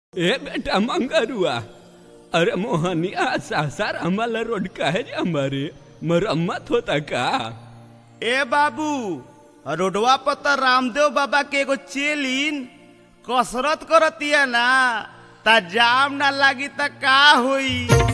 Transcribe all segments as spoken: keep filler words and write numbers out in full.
ए बेटा मंगरुआ, अरे मोहनिया सासार आम्हाला रोड काहे हमारे मरम्मत होता का? ए बाबू, रोडवा पर तो रामदेव बाबा के एगो चेलिन कसरत करतिया ना, ता जाम ना लागी ता का होई।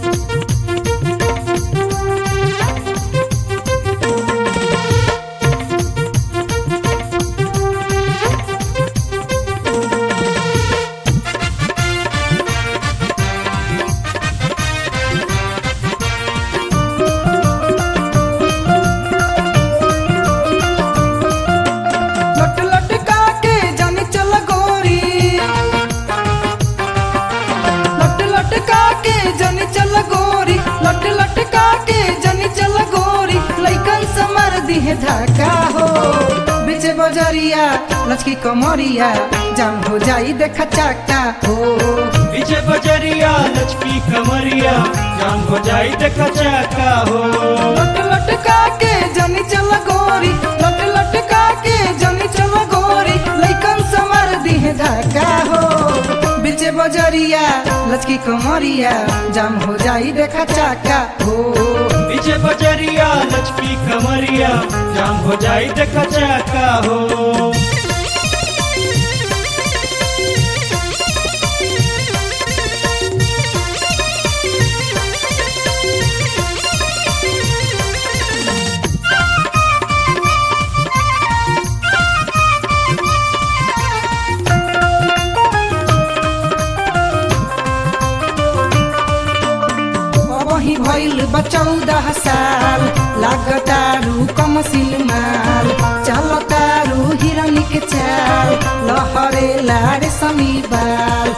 धक्का हो बिचे बजरिया लचकी कमरिया जाम हो जाई देखा चक्का हो। बिचे बजरिया लचकी कमरिया जाम हो जाई देखा चक्का हो। लट लटका के जनी चल गोरी, लट लटका के जनी चल गोरी, लइकन समर दिहे धक्का हो। बिचे बजरिया लचकी कमरिया जाम हो जाई देखा चक्का हो। बिचे बजरिया लचकी कमरिया जाम हो जाई देखा चक्का हो। भइल चौदह साल लागतारू कमसिल माल, चलतारू हिरनी के चाल, लहरे लारे समी बाल।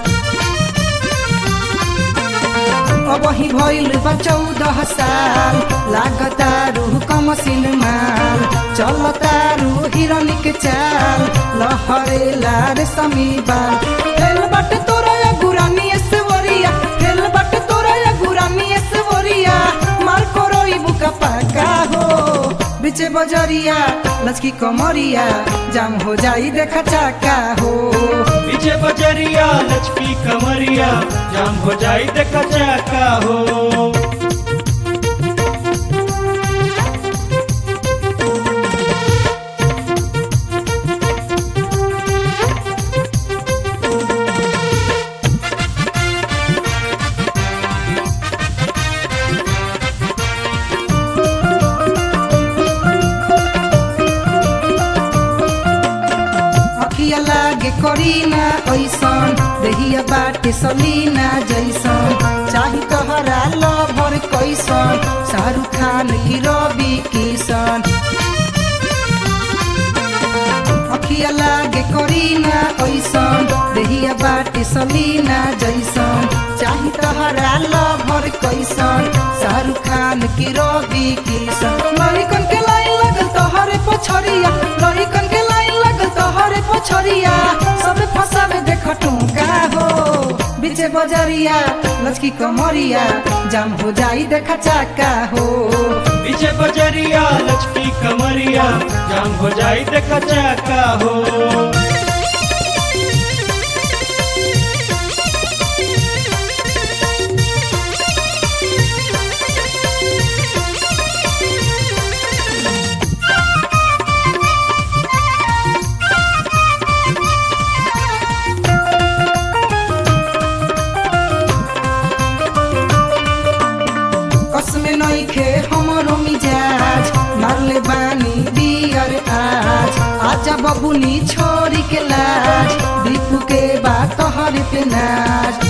अबही भइल चौदह साल लागतारू कमसिल माल, चलतारू हिरनी के चाल, लहरे लारे समी बाल। फेल बट तोरा गुरानी एसवरिया, फेल बट तोरा गुरानी एसवरिया, मार कोरोई बुका पाका हो। बिचे बजरिया लचकी कमरिया जाम हो जाई देखा चक्का हो। बिचे बजरिया लचकी कमरिया जाम हो जाई देखा चक्का हो। लागे करीना ऐसन देहिया बाटे सलीना जैसन, चाही तोहरा लभर कैसन शाहरुख खान की रवि किशन। अखिया लागे करीना ऐसन देहिया बाटे सलीना जैसन, चाही तोहरा लभर कैसन शाहरुख खान की रवि किशन। लड़िकन के लाइन लगल तोहरे पछरिया, लड़िकन के लाइन लगल तोहरे पछरिया, सब फसावे देख टूका हो। बिचे बजरिया लचकी कमरिया जाम हो जाई देखा चक्का हो। बिचे बजरिया लचकी कमरिया जाम हो जाई देखा चक्का हो। नइखे हमरो मिजाज मारले बानी बियर आज, आजा बबुनी छोरी के लाज, दीपू के बात तोहरे पे नाज।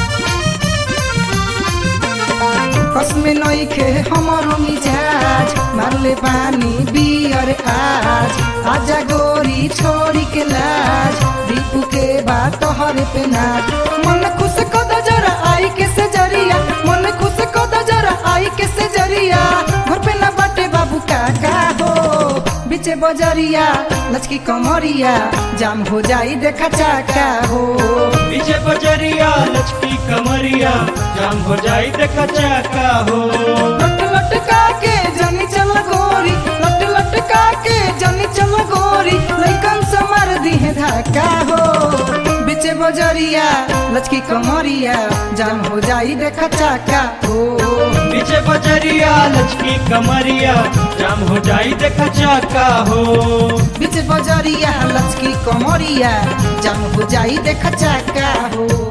कसमे नइखे हमरो मिजाज मारले बानी बियर आज, आजा गोरी छोरी के लाज, दीपू के बात तोहरे पे नाज। मन खुश कद जरा आई के से जरिया, मन खुश कद जरा आई के से जरिया, घर पे ना बाटे बाबू काका हो। बिचे बजरिया लचकी कमरिया जाम हो जाई देखा चक्का हो। बिचे बजरिया लचकी कमरिया जाम हो जाई देखा चक्का हो। लट लटका के जनी चल गोरी, लट लटका के जनी चल गोरी, लइकन से मार दिहे धक्का हो। बिचे बजरिया लचकी कमरिया जाम हो जाई देखा चाका हो नीचे बजरिया लचकी कमरिया जाम हो जाई देखा चाका हो बीच बजरिया लचकी कमरिया जाम हो जाई देखा चाका हो।